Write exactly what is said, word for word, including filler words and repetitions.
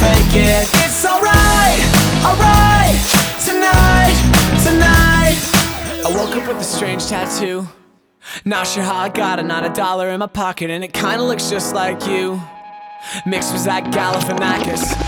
fake it. It's alright, alright, tonight, tonight. I woke up with a strange tattoo. Not sure how I got it, not a dollar in my pocket, and it kinda looks just like you. Mixed with Zach Galifianakis.